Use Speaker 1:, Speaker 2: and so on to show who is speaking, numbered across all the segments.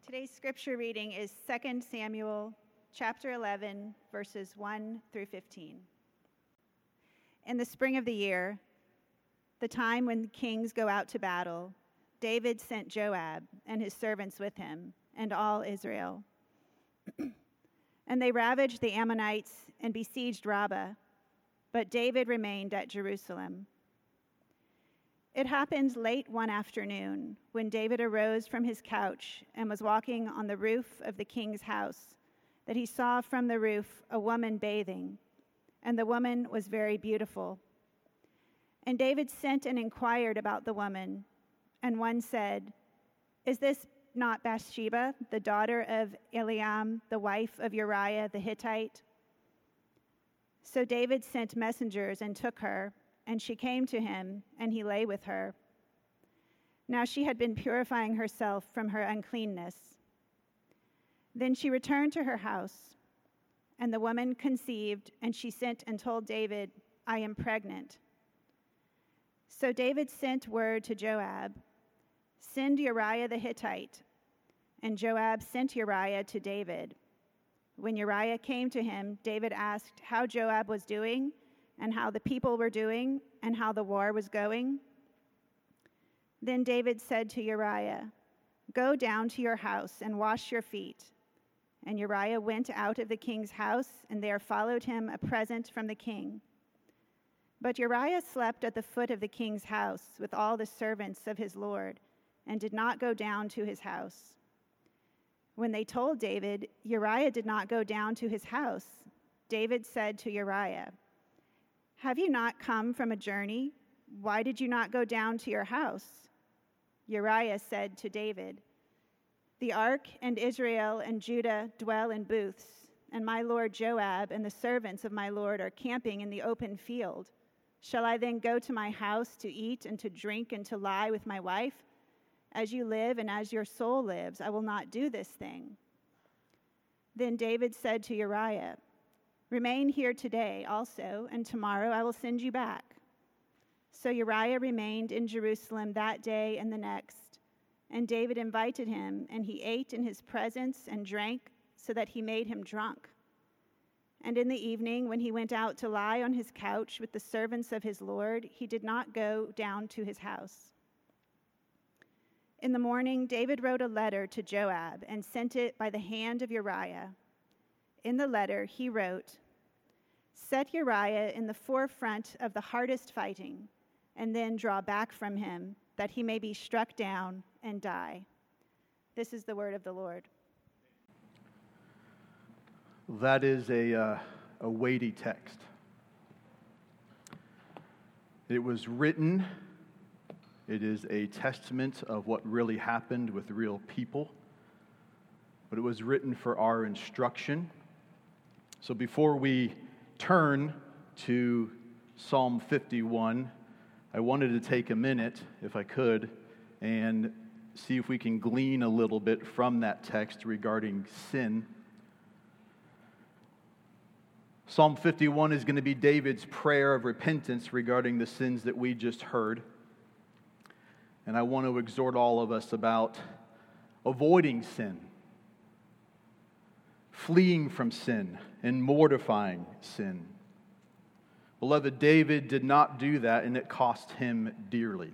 Speaker 1: Today's scripture reading is 2 Samuel chapter 11, verses 1 through 15. In the spring of the year, the time when kings go out to battle, David sent Joab and his servants with him and all Israel. And they ravaged the Ammonites and besieged Rabbah, but David remained at Jerusalem. It happened late one afternoon when David arose from his couch and was walking on the roof of the king's house, that he saw from the roof a woman bathing, and the woman was very beautiful. And David sent and inquired about the woman, and one said, "Is this not Bathsheba, the daughter of Eliam, the wife of Uriah the Hittite?" So David sent messengers and took her, and she came to him, and he lay with her. Now she had been purifying herself from her uncleanness. Then she returned to her house, and the woman conceived, and she sent and told David, "I am pregnant." So David sent word to Joab, "Send Uriah the Hittite." And Joab sent Uriah to David. When Uriah came to him, David asked how Joab was doing, and how the people were doing, and how the war was going. Then David said to Uriah, "Go down to your house and wash your feet." And Uriah went out of the king's house, and there followed him a present from the king. But Uriah slept at the foot of the king's house with all the servants of his lord, and did not go down to his house. When they told David, Uriah did not go down to his house, David said to Uriah, "Have you not come from a journey? Why did you not go down to your house?" Uriah said to David, "The ark and Israel and Judah dwell in booths, and my lord Joab and the servants of my lord are camping in the open field. Shall I then go to my house to eat and to drink and to lie with my wife? As you live and as your soul lives, I will not do this thing." Then David said to Uriah, "Remain here today also, and tomorrow I will send you back." So Uriah remained in Jerusalem that day and the next, and David invited him, and he ate in his presence and drank, so that he made him drunk. And in the evening, when he went out to lie on his couch with the servants of his lord, he did not go down to his house. In the morning, David wrote a letter to Joab and sent it by the hand of Uriah. In the letter, he wrote, "Set Uriah in the forefront of the hardest fighting, and then draw back from him, that he may be struck down and die." This is the word of the Lord.
Speaker 2: That is a weighty text. It was written, it is a testament of what really happened with real people, but it was written for our instruction. So before we turn to Psalm 51, I wanted to take a minute, if I could, and see if we can glean a little bit from that text regarding sin. Psalm 51 is going to be David's prayer of repentance regarding the sins that we just heard. And I want to exhort all of us about avoiding sin, fleeing from sin, and mortifying sin. Beloved, David did not do that, and it cost him dearly.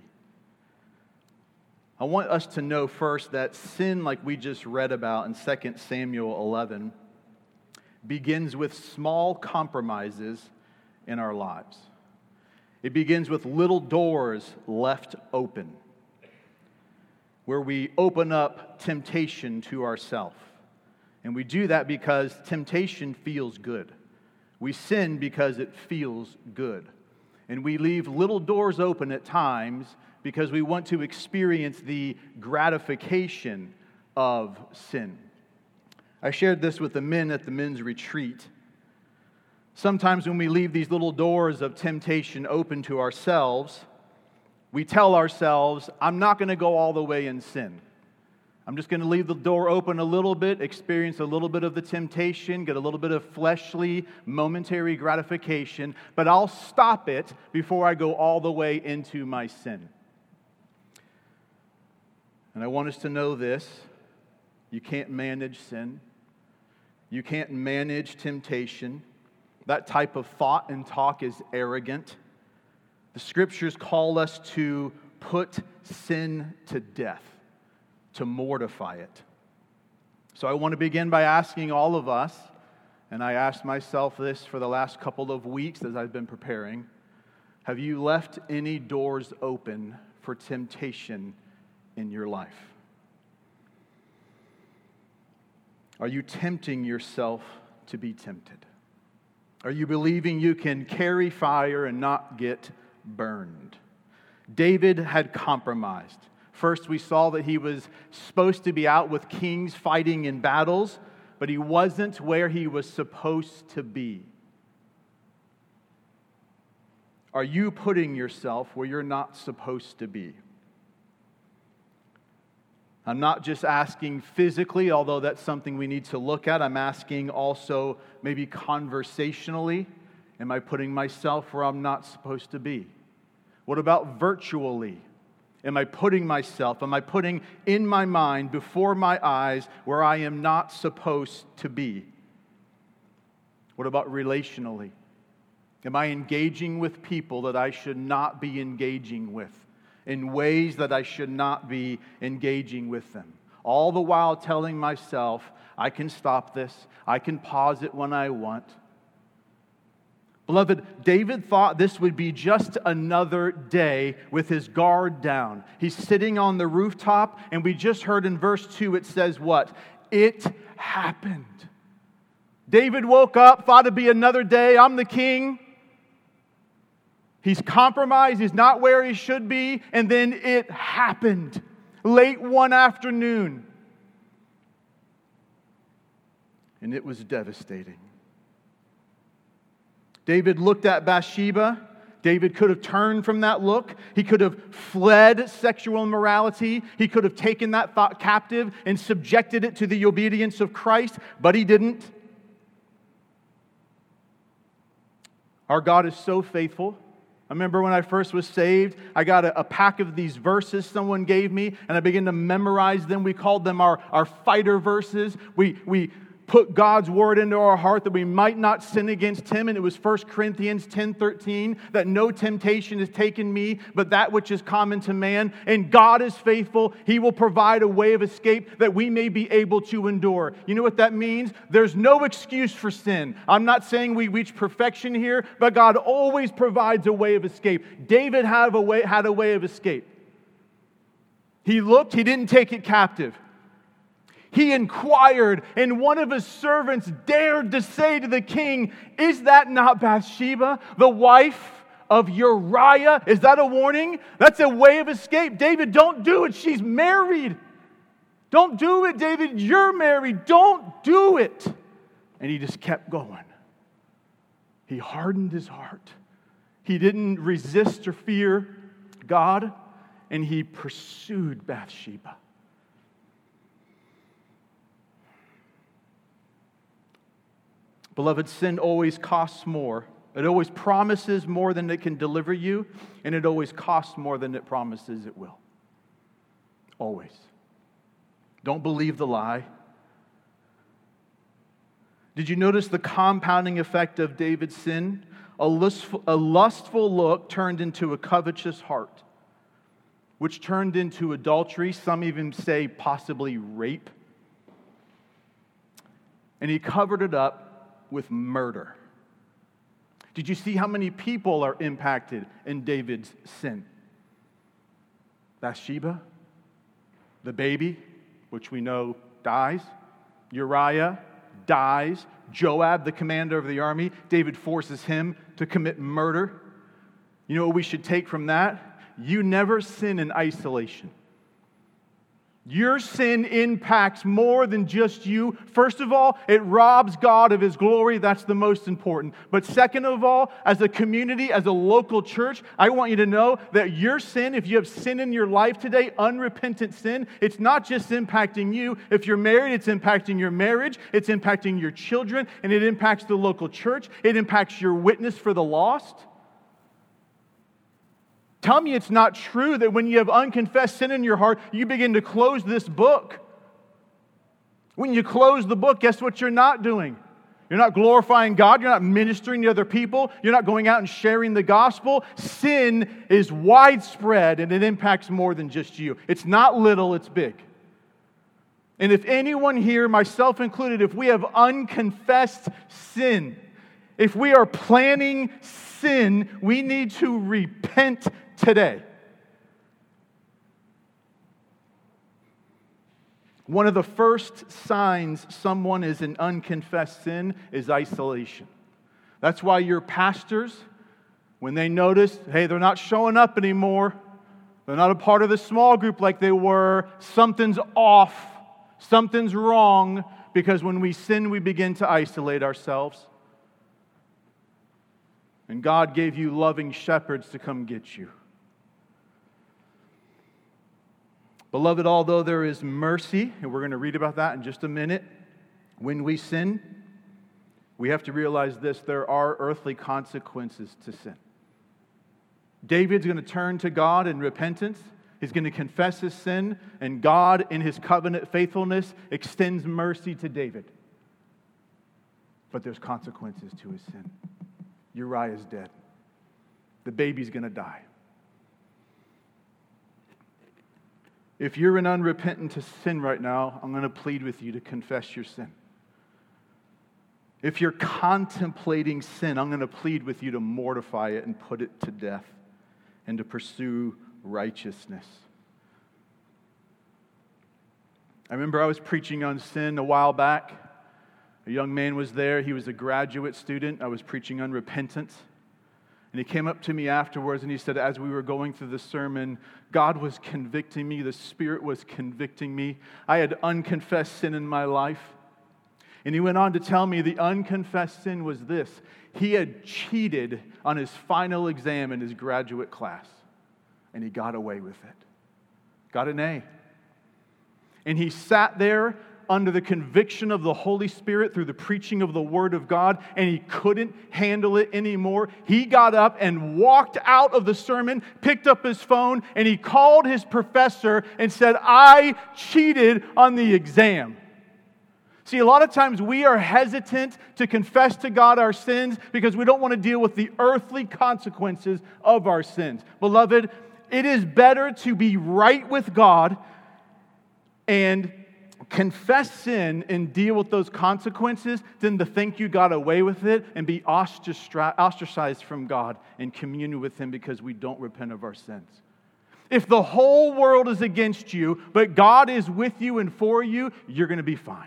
Speaker 2: I want us to know first that sin, like we just read about in 2 Samuel 11, begins with small compromises in our lives. It begins with little doors left open, where we open up temptation to ourselves. And we do that because temptation feels good. We sin because it feels good. And we leave little doors open at times because we want to experience the gratification of sin. I shared this with the men at the men's retreat. Sometimes when we leave these little doors of temptation open to ourselves, we tell ourselves, "I'm not going to go all the way in sin. I'm just going to leave the door open a little bit, experience a little bit of the temptation, get a little bit of fleshly, momentary gratification, but I'll stop it before I go all the way into my sin." And I want us to know this. You can't manage sin. You can't manage temptation. That type of thought and talk is arrogant. The Scriptures call us to put sin to death, to mortify it. So I want to begin by asking all of us, and I asked myself this for the last couple of weeks as I've been preparing, have you left any doors open for temptation in your life? Are you tempting yourself to be tempted? Are you believing you can carry fire and not get burned? David had compromised. First, we saw that he was supposed to be out with kings fighting in battles, but he wasn't where he was supposed to be. Are you putting yourself where you're not supposed to be? I'm not just asking physically, although that's something we need to look at. I'm asking also maybe conversationally. Am I putting myself where I'm not supposed to be? What about virtually? Am I putting in my mind, before my eyes, where I am not supposed to be? What about relationally? Am I engaging with people that I should not be engaging with, in ways that I should not be engaging with them? All the while telling myself, I can stop this, I can pause it when I want. Beloved, David thought this would be just another day with his guard down. He's sitting on the rooftop, and we just heard in verse 2, it says what? It happened. David woke up, thought it'd be another day, I'm the king. He's compromised, he's not where he should be, and then it happened late one afternoon. And it was devastating. David looked at Bathsheba. David could have turned from that look. He could have fled sexual immorality. He could have taken that thought captive and subjected it to the obedience of Christ, but he didn't. Our God is so faithful. I remember when I first was saved, I got a pack of these verses someone gave me, and I began to memorize them. We called them our fighter verses. We put God's word into our heart that we might not sin against Him. And it was 1 Corinthians 10:13, that no temptation has taken me, but that which is common to man. And God is faithful. He will provide a way of escape that we may be able to endure. You know what that means? There's no excuse for sin. I'm not saying we reach perfection here, but God always provides a way of escape. David had a way of escape. He looked, he didn't take it captive. He inquired, and one of his servants dared to say to the king, "Is that not Bathsheba, the wife of Uriah?" Is that a warning? That's a way of escape. David, don't do it. She's married. Don't do it, David. You're married. Don't do it. And he just kept going. He hardened his heart. He didn't resist or fear God, and he pursued Bathsheba. Beloved, sin always costs more. It always promises more than it can deliver you, and it always costs more than it promises it will. Always. Don't believe the lie. Did you notice the compounding effect of David's sin? A lustful look turned into a covetous heart, which turned into adultery. Some even say possibly rape. And he covered it up with murder. Did you see how many people are impacted in David's sin? Bathsheba, the baby, which we know dies. Uriah dies. Joab, the commander of the army, David forces him to commit murder. You know what we should take from that? You never sin in isolation. Your sin impacts more than just you. First of all, it robs God of His glory. That's the most important. But second of all, as a community, as a local church, I want you to know that your sin, if you have sin in your life today, unrepentant sin, it's not just impacting you. If you're married, it's impacting your marriage, it's impacting your children, and it impacts the local church. It impacts your witness for the lost. Tell me it's not true that when you have unconfessed sin in your heart, you begin to close this book. When you close the book, guess what you're not doing? You're not glorifying God. You're not ministering to other people. You're not going out and sharing the gospel. Sin is widespread and it impacts more than just you. It's not little, it's big. And if anyone here, myself included, if we have unconfessed sin, if we are planning sin, we need to repent today. One of the first signs someone is in unconfessed sin is isolation. That's why your pastors, when they notice, hey, they're not showing up anymore, they're not a part of the small group like they were, something's off, something's wrong, because when we sin, we begin to isolate ourselves. And God gave you loving shepherds to come get you. Beloved, although there is mercy, and we're going to read about that in just a minute, when we sin, we have to realize this: there are earthly consequences to sin. David's going to turn to God in repentance. He's going to confess his sin, and God, in His covenant faithfulness, extends mercy to David. But there's consequences to his sin. Uriah is dead. The baby's going to die. If you're in unrepentant sin right now, I'm going to plead with you to confess your sin. If you're contemplating sin, I'm going to plead with you to mortify it and put it to death and to pursue righteousness. I remember I was preaching on sin a while back. A young man was there. He was a graduate student. I was preaching on repentance. And he came up to me afterwards and he said, as we were going through the sermon, God was convicting me. The Spirit was convicting me. I had unconfessed sin in my life. And he went on to tell me the unconfessed sin was this: he had cheated on his final exam in his graduate class. And he got away with it. Got an A. And he sat there under the conviction of the Holy Spirit through the preaching of the Word of God, and he couldn't handle it anymore. He got up and walked out of the sermon, picked up his phone, and he called his professor and said, I cheated on the exam. See, a lot of times we are hesitant to confess to God our sins because we don't want to deal with the earthly consequences of our sins. Beloved, it is better to be right with God and confess sin and deal with those consequences than to think you got away with it and be ostracized from God and commune with Him because we don't repent of our sins. If the whole world is against you, but God is with you and for you, you're going to be fine.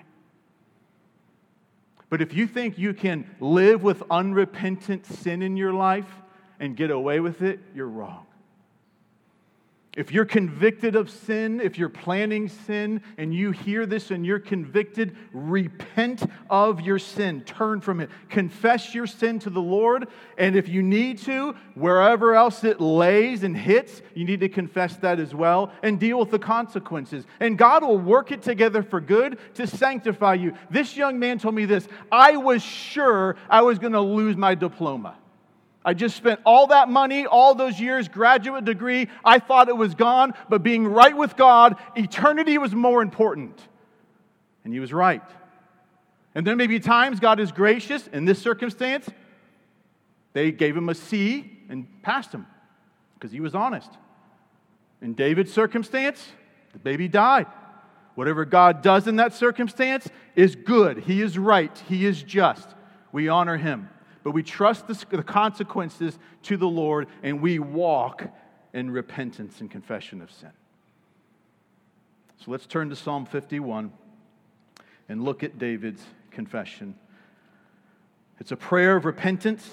Speaker 2: But if you think you can live with unrepentant sin in your life and get away with it, you're wrong. If you're convicted of sin, if you're planning sin, and you hear this and you're convicted, repent of your sin. Turn from it. Confess your sin to the Lord. And if you need to, wherever else it lays and hits, you need to confess that as well and deal with the consequences. And God will work it together for good to sanctify you. This young man told me this: I was sure I was going to lose my diploma. I just spent all that money, all those years, graduate degree. I thought it was gone, but being right with God, eternity was more important. And he was right. And there may be times God is gracious. In this circumstance, they gave him a C and passed him because he was honest. In David's circumstance, the baby died. Whatever God does in that circumstance is good. He is right. He is just. We honor Him. But we trust the consequences to the Lord, and we walk in repentance and confession of sin. So let's turn to Psalm 51 and look at David's confession. It's a prayer of repentance.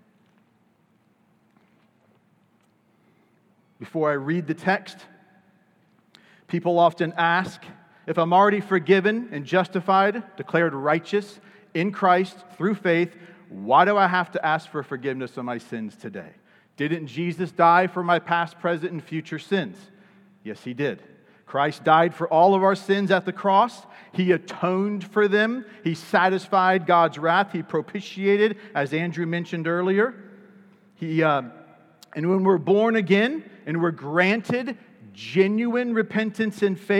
Speaker 2: Before I read the text, people often ask, if I'm already forgiven and justified, declared righteous in Christ through faith, why do I have to ask for forgiveness of my sins today? Didn't Jesus die for my past, present, and future sins? Yes, He did. Christ died for all of our sins at the cross. He atoned for them. He satisfied God's wrath. He propitiated, as Andrew mentioned earlier. And when we're born again and we're granted genuine repentance and faith,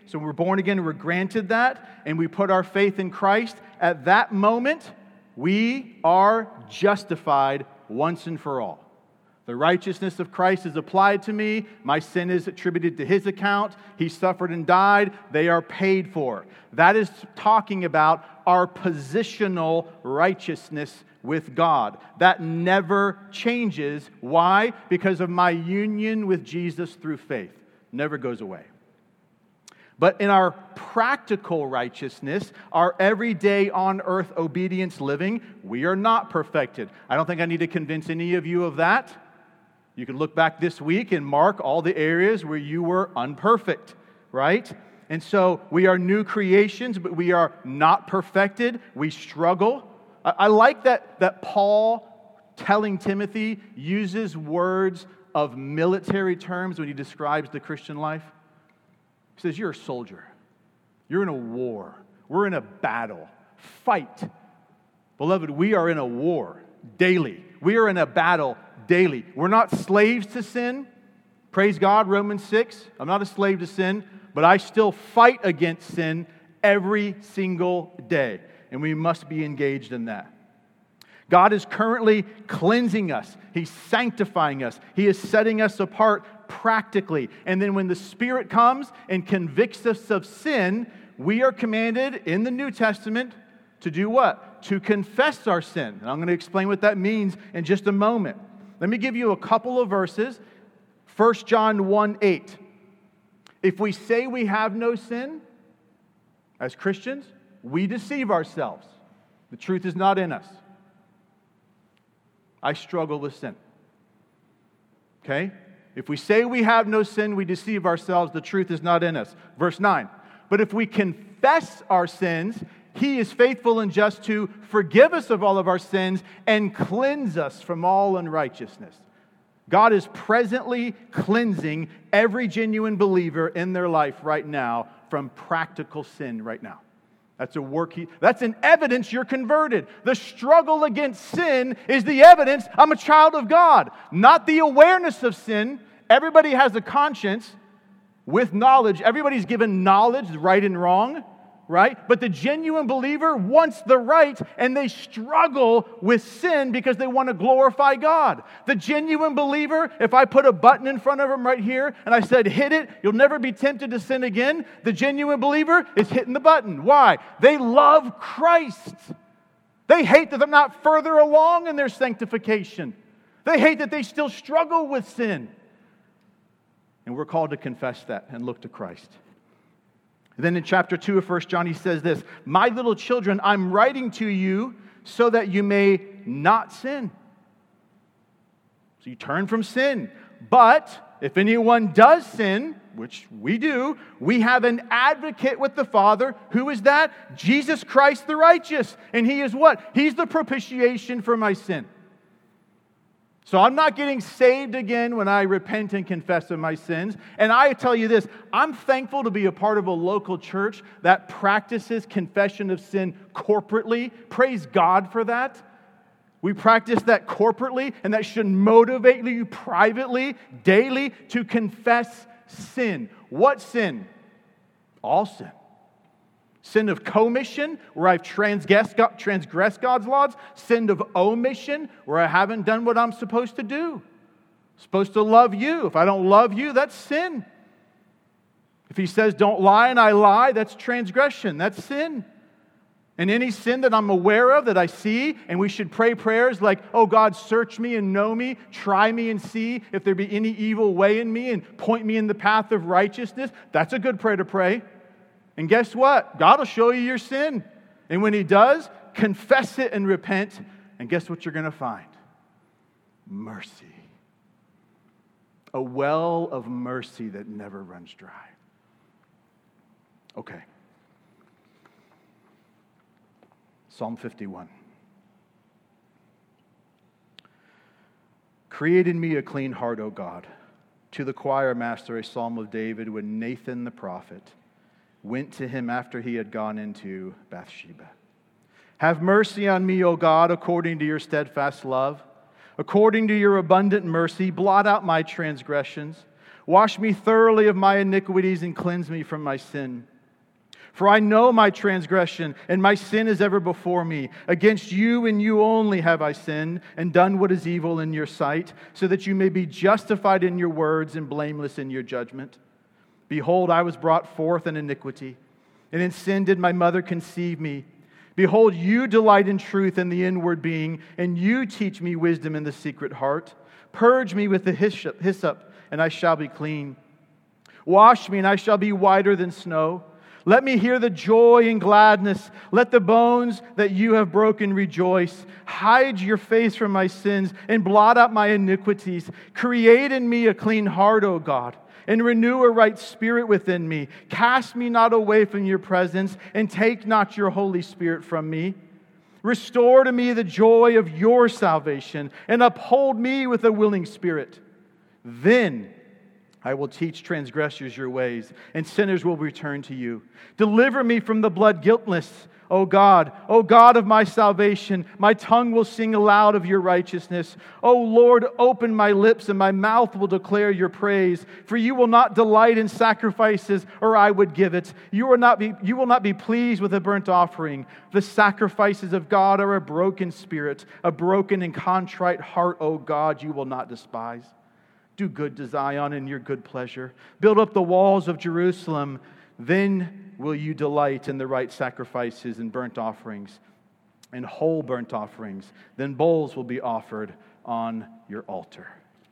Speaker 2: So we're born again, we're granted that, and we put our faith in Christ. At that moment, we are justified once and for all. The righteousness of Christ is applied to me. My sin is attributed to His account. He suffered and died. They are paid for. That is talking about our positional righteousness with God. That never changes. Why? Because of my union with Jesus through faith. Never goes away. But in our practical righteousness, our everyday on earth obedience living, we are not perfected. I don't think I need to convince any of you of that. You can look back this week and mark all the areas where you were unperfect, right? And so we are new creations, but we are not perfected. We struggle. I like that Paul, telling Timothy, uses words of military terms when he describes the Christian life. He says, you're a soldier. You're in a war. We're in a battle. Fight. Beloved, we are in a war daily. We are in a battle daily. We're not slaves to sin. Praise God, Romans 6. I'm not a slave to sin, but I still fight against sin every single day. And we must be engaged in that. God is currently cleansing us. He's sanctifying us. He is setting us apart practically. And then when the Spirit comes and convicts us of sin, we are commanded in the New Testament to do what? To confess our sin. And I'm going to explain what that means in just a moment. Let me give you a couple of verses. 1 John 1:8. If we say we have no sin, as Christians, we deceive ourselves. The truth is not in us. I struggle with sin. Okay? If we say we have no sin, we deceive ourselves. The truth is not in us. Verse 9. But if we confess our sins, He is faithful and just to forgive us of all of our sins and cleanse us from all unrighteousness. God is presently cleansing every genuine believer in their life right now from practical sin right now. That's a work. That's an evidence you're converted. The struggle against sin is the evidence I'm a child of God, not the awareness of sin. Everybody has a conscience with knowledge. Everybody's given knowledge, right and wrong, right? But the genuine believer wants the right, and they struggle with sin because they want to glorify God. The genuine believer, if I put a button in front of them right here and I said, hit it, you'll never be tempted to sin again, the genuine believer is hitting the button. Why? They love Christ. They hate that they're not further along in their sanctification. They hate that they still struggle with sin. And we're called to confess that and look to Christ. Then in chapter 2 of 1 John, he says this, my little children, I'm writing to you so that you may not sin. So you turn from sin. But if anyone does sin, which we do, we have an advocate with the Father. Who is that? Jesus Christ the righteous. And He is what? He's the propitiation for my sin. So I'm not getting saved again when I repent and confess of my sins. And I tell you this, I'm thankful to be a part of a local church that practices confession of sin corporately. Praise God for that. We practice that corporately, and that should motivate you privately, daily, to confess sin. What sin? All sin. Sin of commission, where I've transgressed God's laws. Sin of omission, where I haven't done what I'm supposed to do. I'm supposed to love you. If I don't love you, that's sin. If He says don't lie and I lie, that's transgression. That's sin. And any sin that I'm aware of, that I see, and we should pray prayers like, oh God, search me and know me, try me and see if there be any evil way in me and point me in the path of righteousness. That's a good prayer to pray. And guess what? God will show you your sin. And when He does, confess it and repent. And guess what you're going to find? Mercy. A well of mercy that never runs dry. Okay. Psalm 51. Create in me a clean heart, O God. To the choir master, a psalm of David, when Nathan the prophet went to him after he had gone into Bathsheba. Have mercy on me, O God, according to your steadfast love. According to your abundant mercy, blot out my transgressions. Wash me thoroughly of my iniquities and cleanse me from my sin. For I know my transgression, and my sin is ever before me. Against you and you only have I sinned, and done what is evil in your sight, so that you may be justified in your words and blameless in your judgment. Behold, I was brought forth in iniquity, and in sin did my mother conceive me. Behold, you delight in truth in the inward being, and you teach me wisdom in the secret heart. Purge me with the hyssop, and I shall be clean. Wash me, and I shall be whiter than snow. Let me hear the joy and gladness. Let the bones that you have broken rejoice. Hide your face from my sins and blot out my iniquities. Create in me a clean heart, O God, and renew a right spirit within me. Cast me not away from your presence, and take not your Holy Spirit from me. Restore to me the joy of your salvation, and uphold me with a willing spirit. Then I will teach transgressors your ways, and sinners will return to you. Deliver me from the blood guiltless, O God of my salvation. My tongue will sing aloud of your righteousness. O Lord, open my lips, and my mouth will declare your praise. For you will not delight in sacrifices, or I would give it. You will not be pleased with a burnt offering. The sacrifices of God are a broken spirit, a broken and contrite heart, O God, you will not despise. Do good to Zion in your good pleasure. Build up the walls of Jerusalem. Then will you delight in the right sacrifices and burnt offerings and whole burnt offerings. Then bowls will be offered on your altar.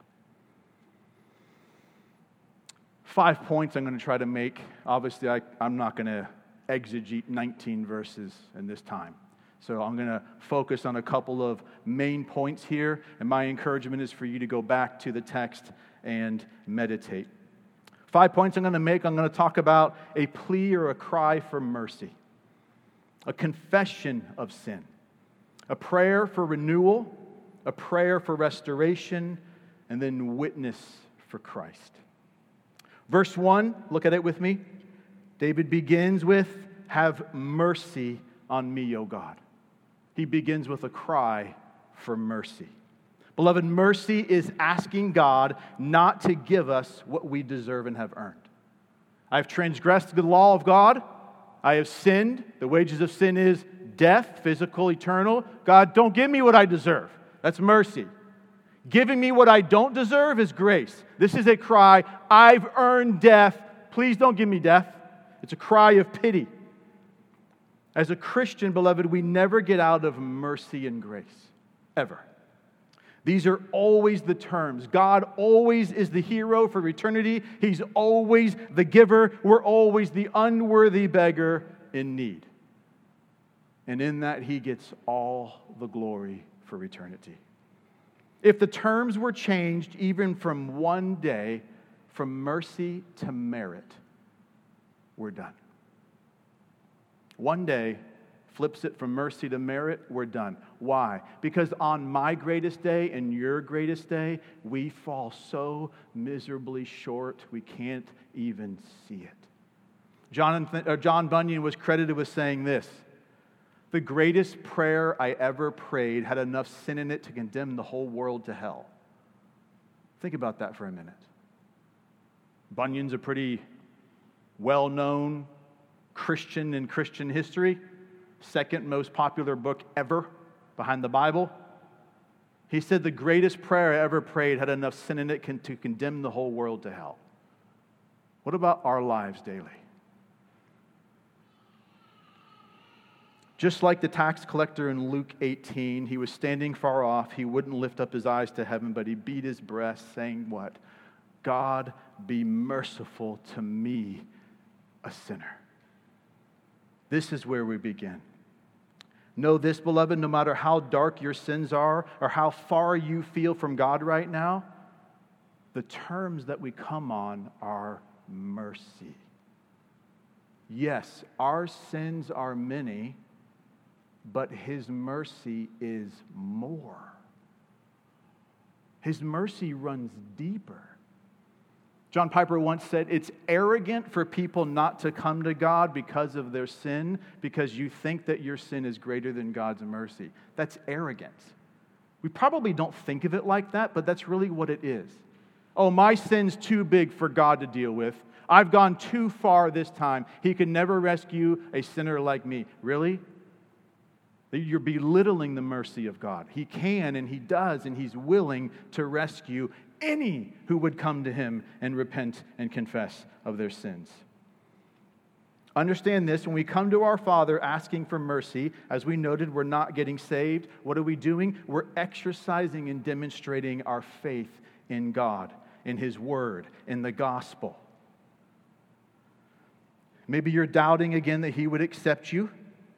Speaker 2: 5 points I'm going to try to make. Obviously, I'm not going to exegete 19 verses in this time. So I'm going to focus on a couple of main points here, and my encouragement is for you to go back to the text and meditate. 5 points I'm going to make. I'm going to talk about a plea or a cry for mercy, a confession of sin, a prayer for renewal, a prayer for restoration, and then witness for Christ. Verse 1, look at it with me. David begins with, "Have mercy on me, O God." He begins with a cry for mercy. Beloved, mercy is asking God not to give us what we deserve and have earned. I have transgressed the law of God. I have sinned. The wages of sin is death, physical, eternal. God, don't give me what I deserve. That's mercy. Giving me what I don't deserve is grace. This is a cry, I've earned death. Please don't give me death. It's a cry of pity. As a Christian, beloved, we never get out of mercy and grace, ever. These are always the terms. God always is the hero for eternity. He's always the giver. We're always the unworthy beggar in need. And in that, He gets all the glory for eternity. If the terms were changed even from one day, from mercy to merit, we're done. One day flips it from mercy to merit, we're done. Why? Because on my greatest day and your greatest day, we fall so miserably short, we can't even see it. John Bunyan was credited with saying this: "The greatest prayer I ever prayed had enough sin in it to condemn the whole world to hell." Think about that for a minute. Bunyan's a pretty well-known Christian in Christian history. Second most popular book ever behind the Bible. He said the greatest prayer I ever prayed had enough sin in it to condemn the whole world to hell. What about our lives daily? Just like the tax collector in Luke 18, he was standing far off. He wouldn't lift up his eyes to heaven, but he beat his breast, saying what? "God, be merciful to me, a sinner." This is where we begin. Know this, beloved, no matter how dark your sins are or how far you feel from God right now, the terms that we come on are mercy. Yes, our sins are many, but His mercy is more. His mercy runs deeper. John Piper once said, "It's arrogant for people not to come to God because of their sin, because you think that your sin is greater than God's mercy." That's arrogance. We probably don't think of it like that, but that's really what it is. Oh, my sin's too big for God to deal with. I've gone too far this time. He can never rescue a sinner like me. Really? You're belittling the mercy of God. He can and He does, and He's willing to rescue any who would come to Him and repent and confess of their sins. Understand this, when we come to our Father asking for mercy, as we noted, we're not getting saved. What are we doing? We're exercising and demonstrating our faith in God, in His Word, in the gospel. Maybe you're doubting again that He would accept you.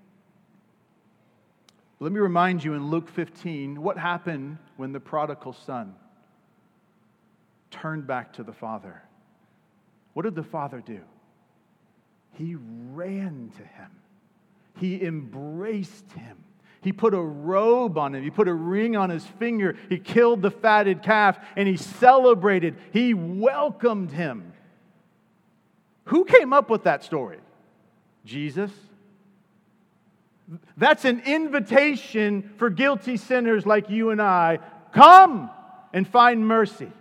Speaker 2: Let me remind you in Luke 15, what happened when the prodigal son turned back to the Father? What did the Father do? He ran to him. He embraced him. He put a robe on him. He put a ring on his finger. He killed the fatted calf, and he celebrated. He welcomed him. Who came up with that story? Jesus. That's an invitation for guilty sinners like you and I. Come and find mercy.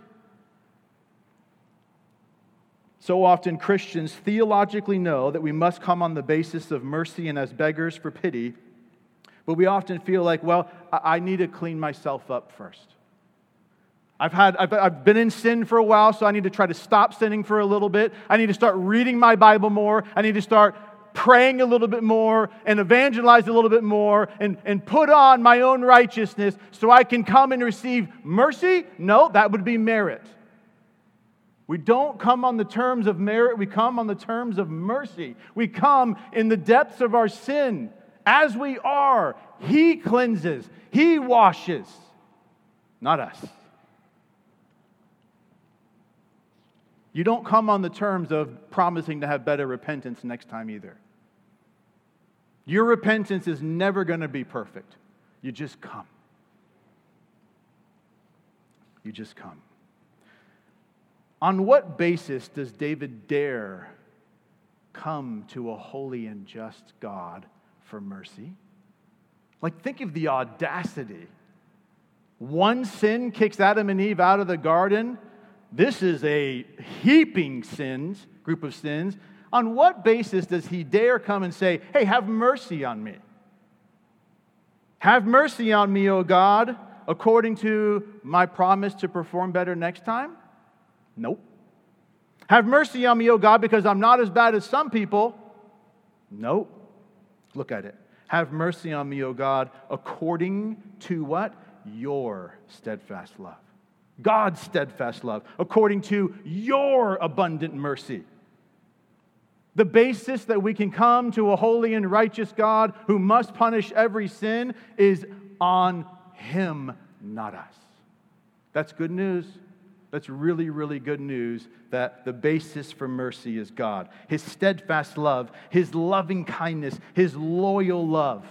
Speaker 2: So often Christians theologically know that we must come on the basis of mercy and as beggars for pity, but we often feel like, well, I need to clean myself up first. I've been in sin for a while, so I need to try to stop sinning for a little bit. I need to start reading my Bible more. I need to start praying a little bit more and evangelize a little bit more and put on my own righteousness so I can come and receive mercy? No, that would be merit. We don't come on the terms of merit. We come on the terms of mercy. We come in the depths of our sin as we are. He cleanses. He washes. Not us. You don't come on the terms of promising to have better repentance next time either. Your repentance is never going to be perfect. You just come. You just come. On what basis does David dare come to a holy and just God for mercy? Like, think of the audacity. One sin kicks Adam and Eve out of the garden. This is a heaping group of sins. On what basis does he dare come and say, hey, have mercy on me? Have mercy on me, O God, according to my promise to perform better next time? Nope. Have mercy on me, O God, because I'm not as bad as some people? Nope. Look at it. Have mercy on me, O God, according to what? Your steadfast love. God's steadfast love, according to your abundant mercy. The basis that we can come to a holy and righteous God who must punish every sin is on Him, not us. That's good news. That's really, really good news that the basis for mercy is God. His steadfast love, His loving kindness, His loyal love.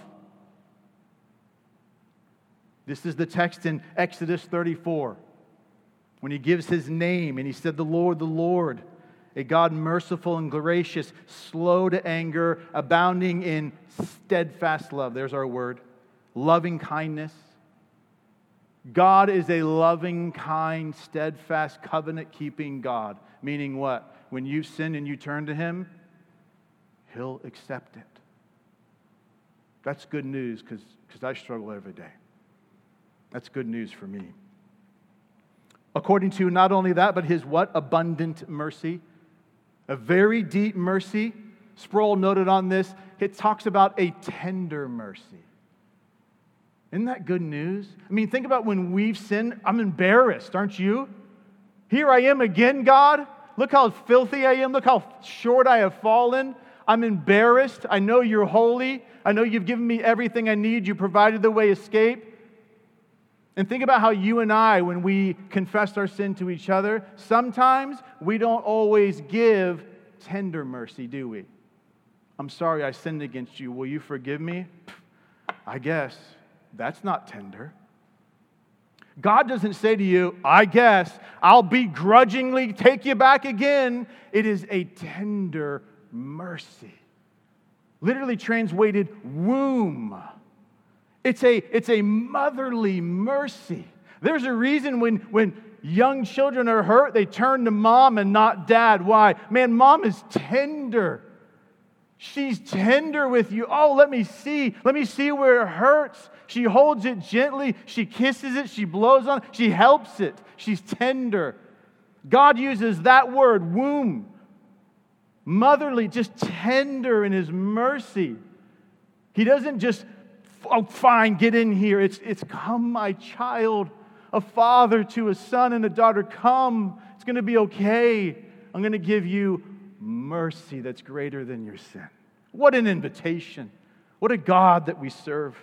Speaker 2: This is the text in Exodus 34 when He gives His name and He said, the Lord, a God merciful and gracious, slow to anger, abounding in steadfast love. There's our word. Loving kindness. God is a loving, kind, steadfast, covenant-keeping God. Meaning what? When you sin and you turn to Him, He'll accept it. That's good news because I struggle every day. That's good news for me. According to not only that, but His what? Abundant mercy. A very deep mercy. Sproul noted on this, it talks about a tender mercy. Isn't that good news? I mean, think about when we've sinned. I'm embarrassed, aren't you? Here I am again, God. Look how filthy I am. Look how short I have fallen. I'm embarrassed. I know You're holy. I know You've given me everything I need. You provided the way escape. And think about how you and I, when we confess our sin to each other, sometimes we don't always give tender mercy, do we? I'm sorry I sinned against you. Will you forgive me? I guess. That's not tender. God doesn't say to you, I guess, I'll begrudgingly take you back again. It is a tender mercy. Literally translated womb. It's a motherly mercy. There's a reason when young children are hurt, they turn to mom and not dad. Why? Man, mom is tender. She's tender with you. Oh, let me see. Let me see where it hurts. She holds it gently. She kisses it. She blows on it. She helps it. She's tender. God uses that word, womb, motherly, just tender in His mercy. He doesn't just, oh, fine, get in here. It's come, my child. A father to a son and a daughter, come. It's going to be okay. I'm going to give you mercy that's greater than your sin. What an invitation. What a God that we serve.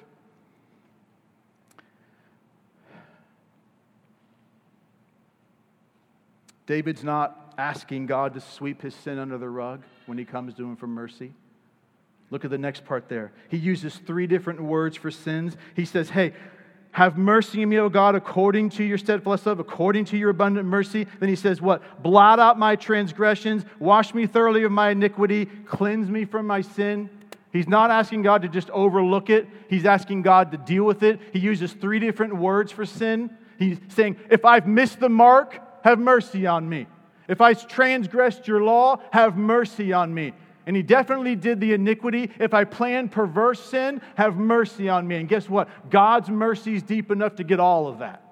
Speaker 2: David's not asking God to sweep his sin under the rug when he comes to him for mercy. Look at the next part there. He uses 3 different words for sins. He says, hey, have mercy on me, O God, according to your steadfast love, according to your abundant mercy. Then he says what? Blot out my transgressions, wash me thoroughly of my iniquity, cleanse me from my sin. He's not asking God to just overlook it. He's asking God to deal with it. He uses 3 different words for sin. He's saying, if I've missed the mark, have mercy on me. If I transgressed your law, have mercy on me. And he definitely did the iniquity. If I plan perverse sin, have mercy on me. And guess what? God's mercy is deep enough to get all of that.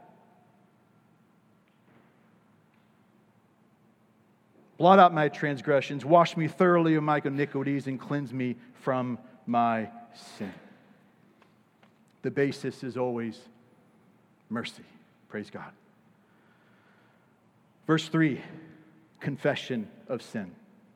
Speaker 2: Blot out my transgressions, wash me thoroughly of my iniquities, and cleanse me from my sin. The basis is always mercy. Praise God. Verse 3, confession of sin.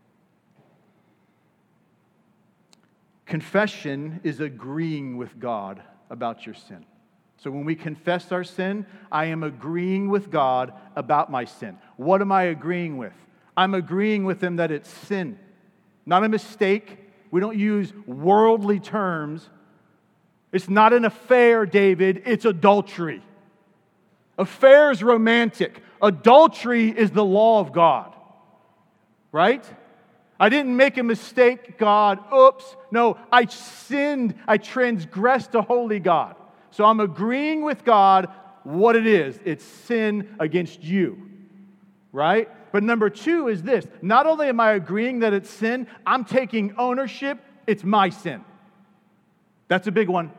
Speaker 2: Confession is agreeing with God about your sin. So when we confess our sin, I am agreeing with God about my sin. What am I agreeing with? I'm agreeing with Him that it's sin, not a mistake. We don't use worldly terms. It's not an affair, David. It's adultery. Affair is romantic. Adultery is the law of God. Right? I didn't make a mistake, God. Oops. No, I sinned. I transgressed a holy God. So I'm agreeing with God what it is. It's sin against you. Right? But number 2 is this. Not only am I agreeing that it's sin, I'm taking ownership. It's my sin. That's a big one.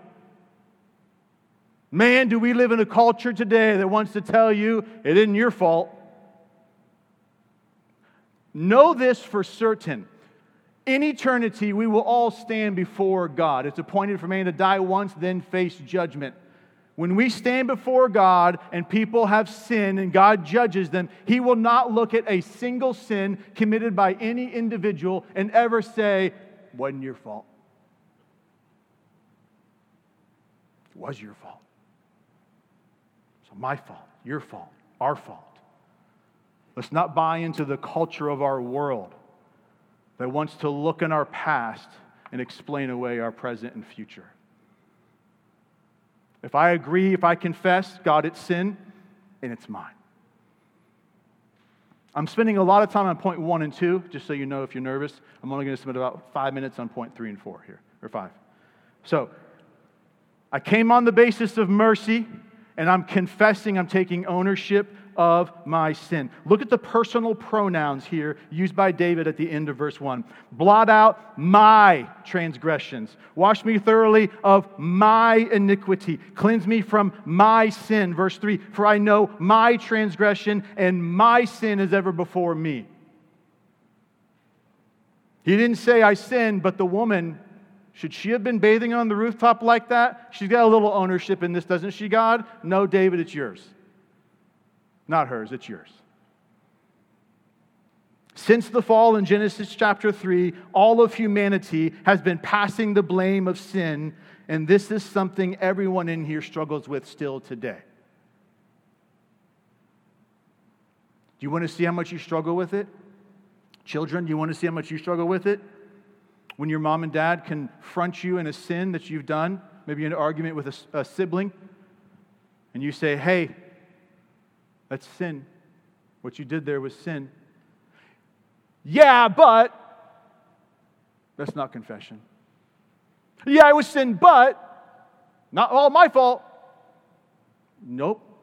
Speaker 2: Man, do we live in a culture today that wants to tell you it isn't your fault. Know this for certain. In eternity, we will all stand before God. It's appointed for man to die once, then face judgment. When we stand before God and people have sinned and God judges them, He will not look at a single sin committed by any individual and ever say, it wasn't your fault. It was your fault. So my fault, your fault, our fault. Let's not buy into the culture of our world that wants to look in our past and explain away our present and future. If I agree, if I confess, God, it's sin, and it's mine. I'm spending a lot of time on point 1 and 2, just so you know if you're nervous. I'm only going to spend about 5 minutes on point 3 and 4 here, or 5. So, I came on the basis of mercy, and I'm confessing, I'm taking ownership of my sin. Look at the personal pronouns here used by David at the end of verse 1. Blot out my transgressions. Wash me thoroughly of my iniquity. Cleanse me from my sin. Verse 3, for I know my transgression and my sin is ever before me. He didn't say I sinned, but the woman, should she have been bathing on the rooftop like that? She's got a little ownership in this, doesn't she, God? No, David, it's yours. Not hers, it's yours. Since the fall in Genesis chapter 3, all of humanity has been passing the blame of sin, and this is something everyone in here struggles with still today. Do you want to see how much you struggle with it? Children, do you want to see how much you struggle with it? When your mom and dad confront you in a sin that you've done, maybe in an argument with a sibling, and you say, hey, that's sin. What you did there was sin. Yeah, but that's not confession. Yeah, it was sin, but not all my fault. Nope.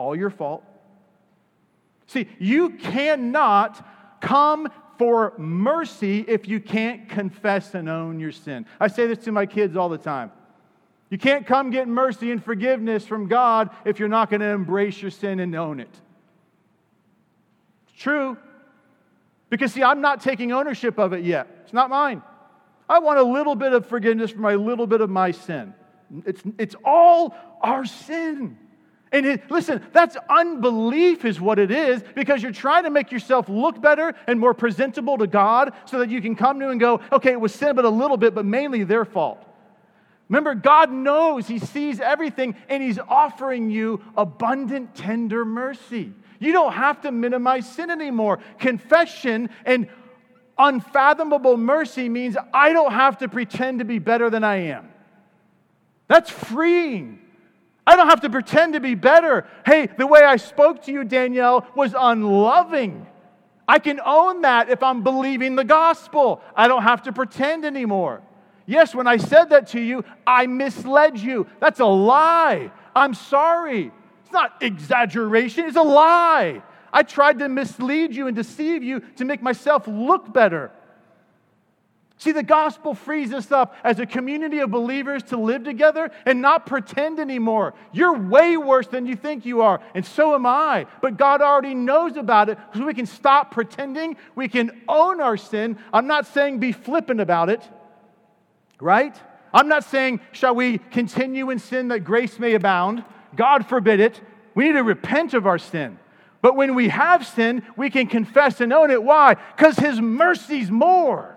Speaker 2: all your fault. See, you cannot come for mercy if you can't confess and own your sin. I say this to my kids all the time. You can't come get mercy and forgiveness from God if you're not going to embrace your sin and own it. It's true. Because, see, I'm not taking ownership of it yet. It's not mine. I want a little bit of forgiveness for a little bit of my sin. It's all our sin. And listen, that's unbelief is what it is, because you're trying to make yourself look better and more presentable to God so that you can come to Him and go, okay, it was sin, but a little bit, but mainly their fault. Remember, God knows, He sees everything, and He's offering you abundant, tender mercy. You don't have to minimize sin anymore. Confession and unfathomable mercy means I don't have to pretend to be better than I am. That's freeing. I don't have to pretend to be better. Hey, the way I spoke to you, Danielle, was unloving. I can own that if I'm believing the gospel. I don't have to pretend anymore. Yes, when I said that to you, I misled you. That's a lie. I'm sorry. It's not exaggeration. It's a lie. I tried to mislead you and deceive you to make myself look better. See, the gospel frees us up as a community of believers to live together and not pretend anymore. You're way worse than you think you are, and so am I. But God already knows about it, so we can stop pretending. We can own our sin. I'm not saying be flippant about it, right? I'm not saying, shall we continue in sin that grace may abound? God forbid it. We need to repent of our sin. But when we have sin, we can confess and own it. Why? Because His mercy's more.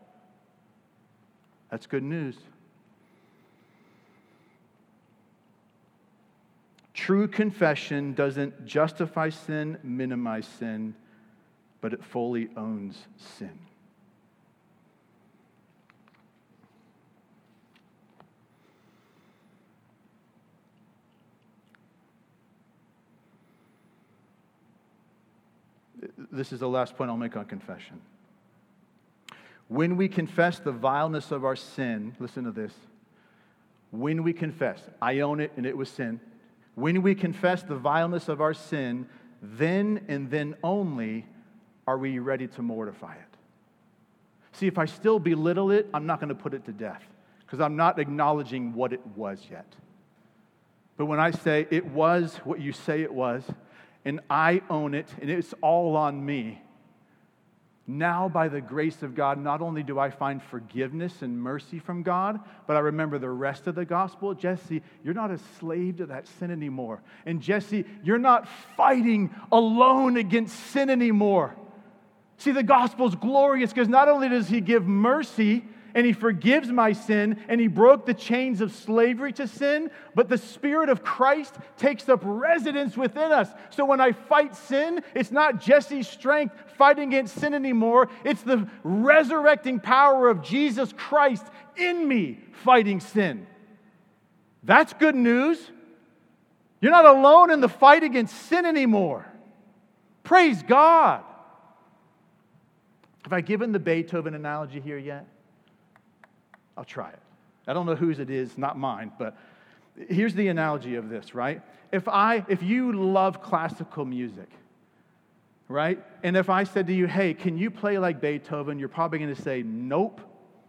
Speaker 2: That's good news. True confession doesn't justify sin, minimize sin, but it fully owns sin. This is the last point I'll make on confession. When we confess the vileness of our sin, listen to this. When we confess, I own it and it was sin. When we confess the vileness of our sin, then and then only are we ready to mortify it. See, if I still belittle it, I'm not going to put it to death because I'm not acknowledging what it was yet. But when I say it was what you say it was, and I own it, and it's all on me, now, by the grace of God, not only do I find forgiveness and mercy from God, but I remember the rest of the gospel. Jesse, you're not a slave to that sin anymore. And Jesse, you're not fighting alone against sin anymore. See, the gospel's glorious because not only does He give mercy, and He forgives my sin, and He broke the chains of slavery to sin, but the Spirit of Christ takes up residence within us. So when I fight sin, it's not Jesse's strength fighting against sin anymore. It's the resurrecting power of Jesus Christ in me fighting sin. That's good news. You're not alone in the fight against sin anymore. Praise God. Have I given the Beethoven analogy here yet? I'll try it. I don't know whose it is, not mine, but here's the analogy of this, right? If you love classical music, right? And if I said to you, hey, can you play like Beethoven? You're probably going to say, nope.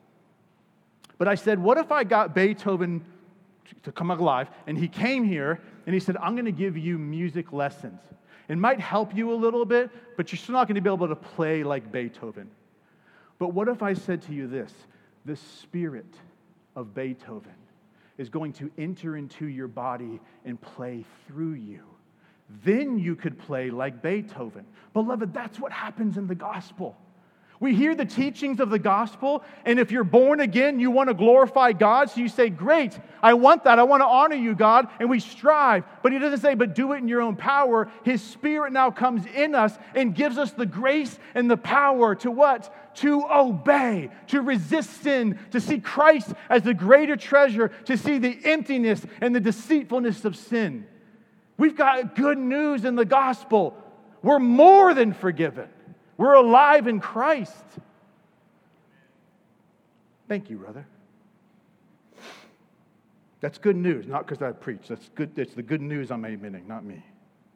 Speaker 2: But I said, what if I got Beethoven to come alive, and he came here, and he said, I'm going to give you music lessons. It might help you a little bit, but you're still not going to be able to play like Beethoven. But what if I said to you this? The spirit of Beethoven is going to enter into your body and play through you. Then you could play like Beethoven. Beloved, that's what happens in the gospel. We hear the teachings of the gospel, and if you're born again, you want to glorify God, so you say, great, I want that. I want to honor you, God, and we strive. But He doesn't say, but do it in your own power. His Spirit now comes in us and gives us the grace and the power to what? To obey, to resist sin, to see Christ as the greater treasure, to see the emptiness and the deceitfulness of sin. We've got good news in the gospel. We're more than forgiven. We're alive in Christ. Thank you, brother. That's good news, not because I preach. That's good. It's the good news I'm admitting, not me.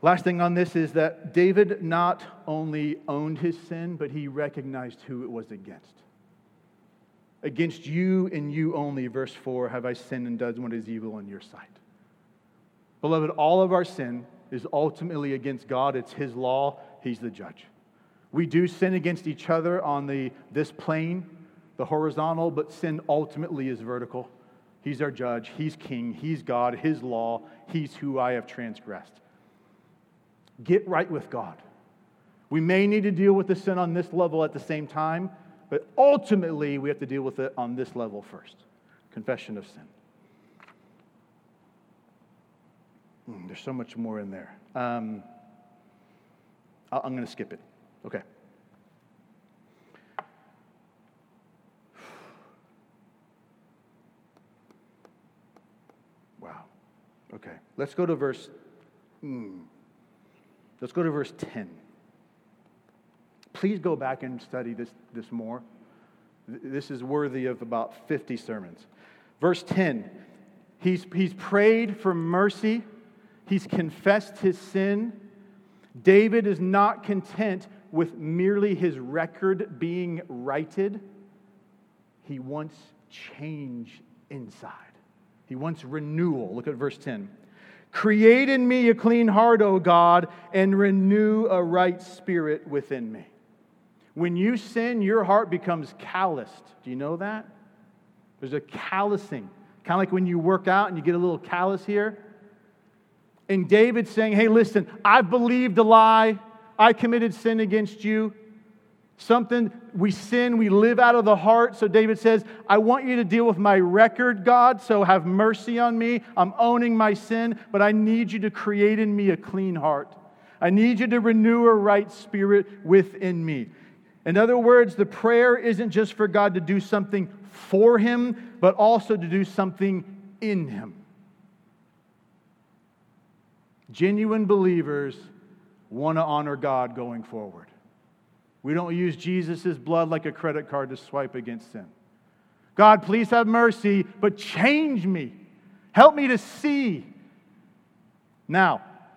Speaker 2: Last thing on this is that David not only owned his sin, but he recognized who it was against. Against you and you only, verse 4, have I sinned and done what is evil in your sight. Beloved, all of our sin is ultimately against God. It's His law. He's the judge. We do sin against each other on this plane, the horizontal, but sin ultimately is vertical. He's our judge. He's king. He's God. His law. He's who I have transgressed. Get right with God. We may need to deal with the sin on this level at the same time, but ultimately we have to deal with it on this level first. Confession of sin. There's so much more in there. I'm going to skip it. Okay. Wow. Okay. Let's go to verse 10. Please go back and study this more. This is worthy of about 50 sermons. Verse 10. He's prayed for mercy. He's confessed his sin. David is not content with merely his record being righted. He wants change inside. He wants renewal. Look at verse 10. Create in me a clean heart, O God, and renew a right spirit within me. When you sin, your heart becomes calloused. Do you know that? There's a callousing. Kind of like when you work out and you get a little callus here. And David's saying, hey, listen, I've believed a lie. I committed sin against you. We sin, we live out of the heart. So David says, I want you to deal with my record, God, so have mercy on me. I'm owning my sin, but I need you to create in me a clean heart. I need you to renew a right spirit within me. In other words, the prayer isn't just for God to do something for him, but also to do something in him. Genuine believers want to honor God going forward. We don't use Jesus' blood like a credit card to swipe against sin. God, please have mercy, but change me. Help me to see. Now,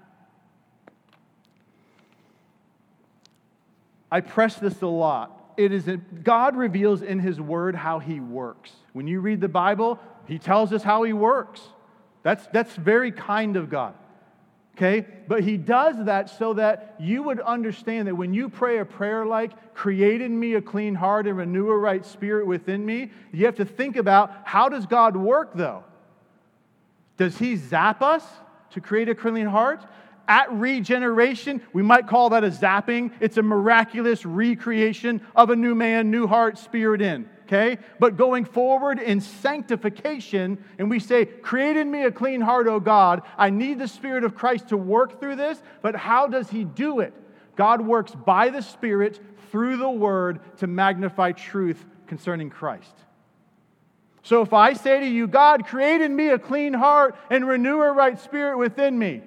Speaker 2: I press this a lot. God reveals in His Word how He works. When you read the Bible, He tells us how He works. That's very kind of God. Okay? But He does that so that you would understand that when you pray a prayer like, create in me a clean heart and renew a right spirit within me, you have to think about, how does God work though? Does He zap us to create a clean heart? At regeneration, we might call that a zapping. It's a miraculous recreation of a new man, new heart, spirit in. Okay? But going forward in sanctification, and we say, create in me a clean heart, O God. I need the Spirit of Christ to work through this, but how does He do it? God works by the Spirit through the Word to magnify truth concerning Christ. So if I say to you, God, create in me a clean heart and renew a right spirit within me.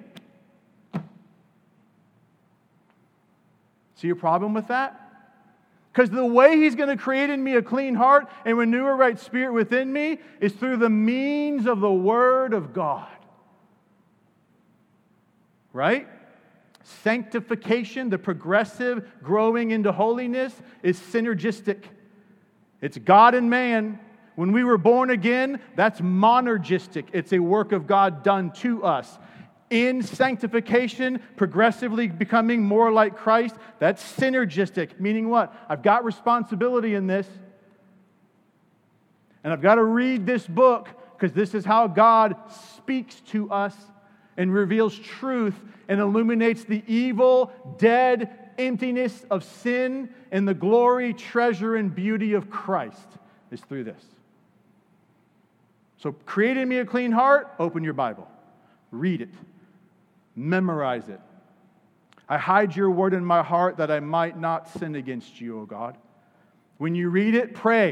Speaker 2: See your problem with that? Because the way He's going to create in me a clean heart and renew a right spirit within me is through the means of the Word of God. Right? Sanctification, the progressive growing into holiness, is synergistic. It's God and man. When we were born again, that's monergistic. It's a work of God done to us. In sanctification, progressively becoming more like Christ, that's synergistic. Meaning what? I've got responsibility in this. And I've got to read this book because this is how God speaks to us and reveals truth and illuminates the evil, dead emptiness of sin and the glory, treasure, and beauty of Christ is through this. So create in me a clean heart, open your Bible. Read it. Memorize it. I hide your word in my heart that I might not sin against you, O God. When you read it, pray.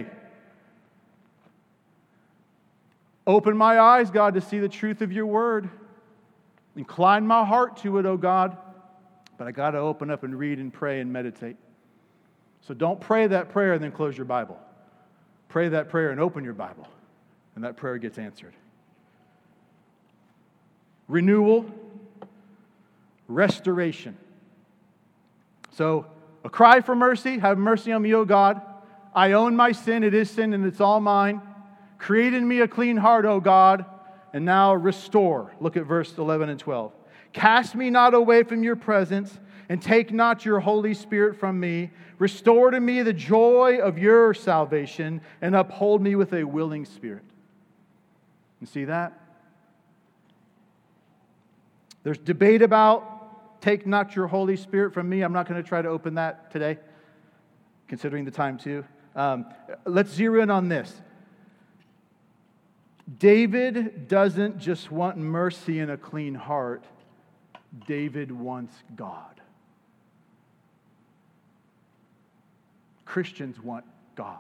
Speaker 2: Open my eyes, God, to see the truth of your word. Incline my heart to it, O God. But I got to open up and read and pray and meditate. So don't pray that prayer and then close your Bible. Pray that prayer and open your Bible. And that prayer gets answered. Renewal. restoration. So, a cry for mercy. Have mercy on me, O God. I own my sin. It is sin and it's all mine. Create in me a clean heart, O God. And now restore. Look at verse 11 and 12. Cast me not away from your presence, and take not your Holy Spirit from me. Restore to me the joy of your salvation, and uphold me with a willing spirit. You see that? There's debate about take not your Holy Spirit from me. I'm not going to try to open that today, considering the time too. Let's zero in on this. David doesn't just want mercy and a clean heart. David wants God. Christians want God.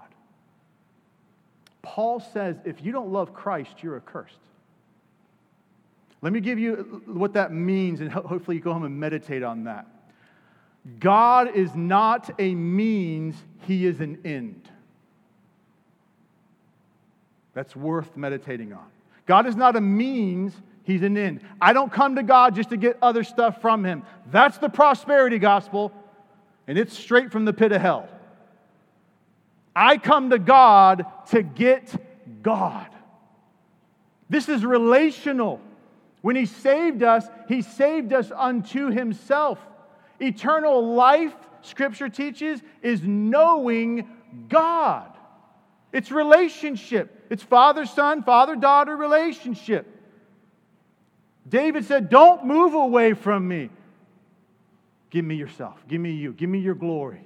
Speaker 2: Paul says, if you don't love Christ, you're accursed. Let me give you what that means, and hopefully you go home and meditate on that. God is not a means, He is an end. That's worth meditating on. God is not a means, He's an end. I don't come to God just to get other stuff from Him. That's the prosperity gospel, and it's straight from the pit of hell. I come to God to get God. This is relational. When He saved us unto Himself. Eternal life, Scripture teaches, is knowing God. It's relationship. It's father-son, father-daughter relationship. David said, don't move away from me. Give me yourself. Give me you. Give me your glory.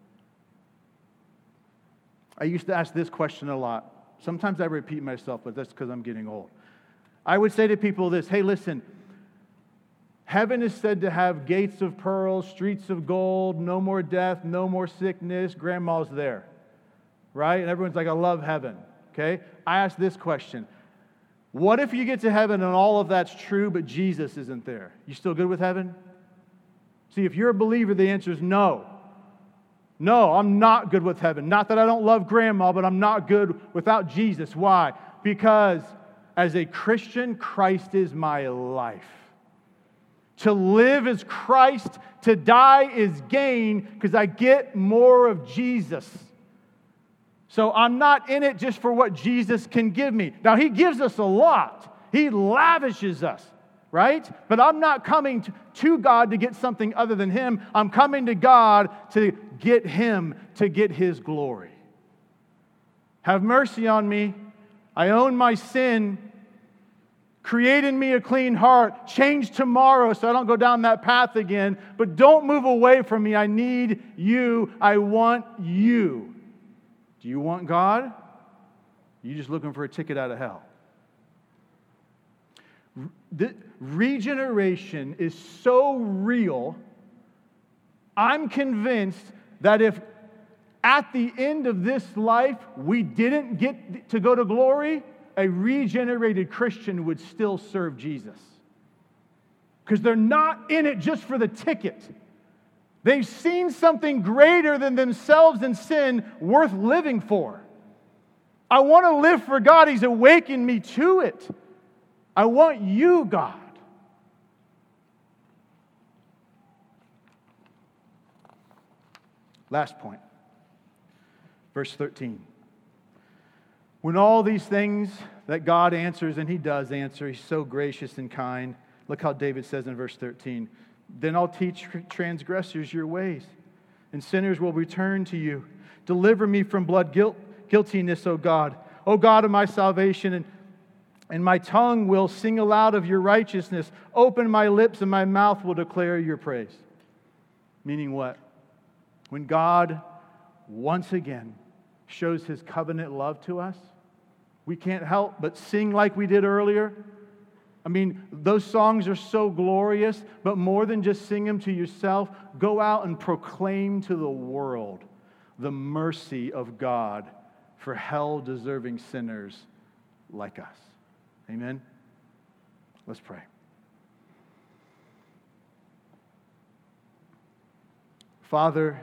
Speaker 2: I used to ask this question a lot. Sometimes I repeat myself, but that's because I'm getting old. I would say to people this, hey, listen, heaven is said to have gates of pearls, streets of gold, no more death, no more sickness, grandma's there, right? And everyone's like, I love heaven, okay? I ask this question, what if you get to heaven and all of that's true, but Jesus isn't there? You still good with heaven? See, if you're a believer, the answer is no. No, I'm not good with heaven. Not that I don't love grandma, but I'm not good without Jesus. Why? Because as a Christian, Christ is my life. To live is Christ, to die is gain, because I get more of Jesus. So I'm not in it just for what Jesus can give me. Now, He gives us a lot. He lavishes us, right? But I'm not coming to God to get something other than Him. I'm coming to God to get Him, to get His glory. Have mercy on me. I own my sin. Create in me a clean heart. Change tomorrow so I don't go down that path again. But don't move away from me. I need you. I want you. Do you want God? Are you just looking for a ticket out of hell? Regeneration is so real, I'm convinced that if at the end of this life we didn't get to go to glory, a regenerated Christian would still serve Jesus. Because they're not in it just for the ticket. They've seen something greater than themselves and sin worth living for. I want to live for God. He's awakened me to it. I want you, God. Last point. Verse 13. When all these things that God answers, and He does answer, He's so gracious and kind. Look how David says in verse 13. Then I'll teach transgressors your ways, and sinners will return to you. Deliver me from guiltiness, O God. O God of my salvation, and my tongue will sing aloud of your righteousness. Open my lips, and my mouth will declare your praise. Meaning what? When God once again shows His covenant love to us, we can't help but sing like we did earlier. I mean, those songs are so glorious, but more than just sing them to yourself, go out and proclaim to the world the mercy of God for hell-deserving sinners like us. Amen? Let's pray. Father,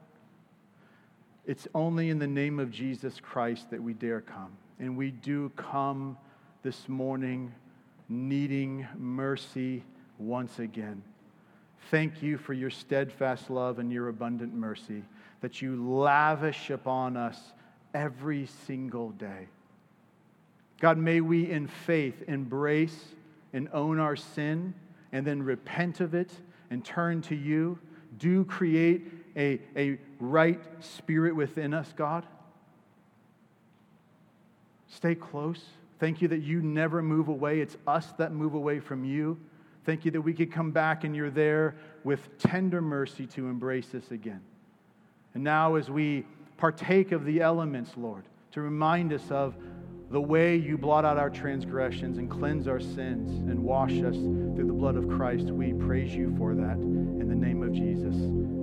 Speaker 2: it's only in the name of Jesus Christ that we dare come. And we do come this morning needing mercy once again. Thank you for your steadfast love and your abundant mercy that you lavish upon us every single day. God, may we in faith embrace and own our sin and then repent of it and turn to you. Do create a right spirit within us, God. Stay close. Thank you that you never move away. It's us that move away from you. Thank you that we could come back and you're there with tender mercy to embrace us again. And now as we partake of the elements, Lord, to remind us of the way you blot out our transgressions and cleanse our sins and wash us through the blood of Christ, we praise you for that. In the name of Jesus.